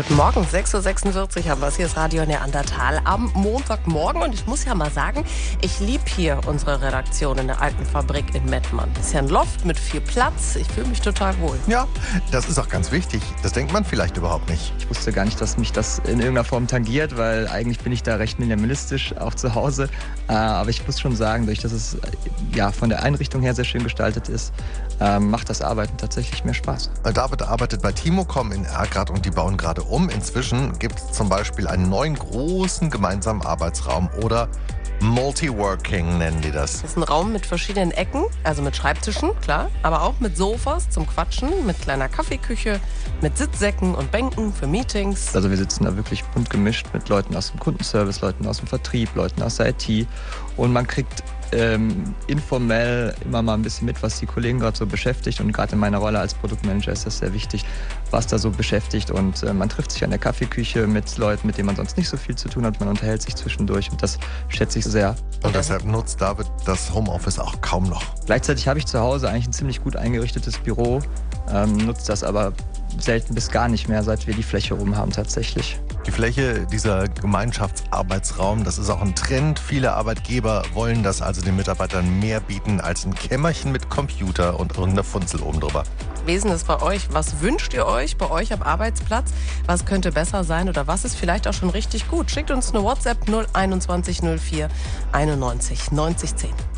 Guten Morgen, 6.46 Uhr haben wir es. Hier ist Radio Neandertal am Montagmorgen. Und ich muss ja mal sagen, ich liebe hier unsere Redaktion in der alten Fabrik in Mettmann. Ist ja ein Loft mit viel Platz. Ich fühle mich total wohl. Ja, das ist auch ganz wichtig. Das denkt man vielleicht überhaupt nicht. Ich wusste gar nicht, dass mich das in irgendeiner Form tangiert, weil eigentlich bin ich da recht minimalistisch, auch zu Hause. Aber ich muss schon sagen, dadurch, dass es von der Einrichtung her sehr schön gestaltet ist, macht das Arbeiten tatsächlich mehr Spaß. David arbeitet bei Timocom in Erkrath und die bauen gerade um. Inzwischen gibt es zum Beispiel einen neuen großen gemeinsamen Arbeitsraum oder Multiworking nennen die das. Das ist ein Raum mit verschiedenen Ecken, also mit Schreibtischen, klar, aber auch mit Sofas zum Quatschen, mit kleiner Kaffeeküche, mit Sitzsäcken und Bänken für Meetings. Also wir sitzen da wirklich bunt gemischt mit Leuten aus dem Kundenservice, Leuten aus dem Vertrieb, Leuten aus der IT und man kriegt informell immer mal ein bisschen mit, was die Kollegen gerade so beschäftigt und gerade in meiner Rolle als Produktmanager ist das sehr wichtig, was da so beschäftigt und man trifft sich an der Kaffeeküche mit Leuten, mit denen man sonst nicht so viel zu tun hat, man unterhält sich zwischendurch und das schätze ich sehr. Und deshalb nutzt David das Homeoffice auch kaum noch. Gleichzeitig habe ich zu Hause eigentlich ein ziemlich gut eingerichtetes Büro, nutze das aber selten bis gar nicht mehr, seit wir die Fläche rum haben tatsächlich. Die Fläche, dieser Gemeinschaftsarbeitsraum, das ist auch ein Trend. Viele Arbeitgeber wollen das also den Mitarbeitern mehr bieten als ein Kämmerchen mit Computer und irgendeiner Funzel oben drüber. Wesen ist bei euch. Was wünscht ihr euch bei euch am Arbeitsplatz? Was könnte besser sein oder was ist vielleicht auch schon richtig gut? Schickt uns eine WhatsApp 021 04 91 90 10.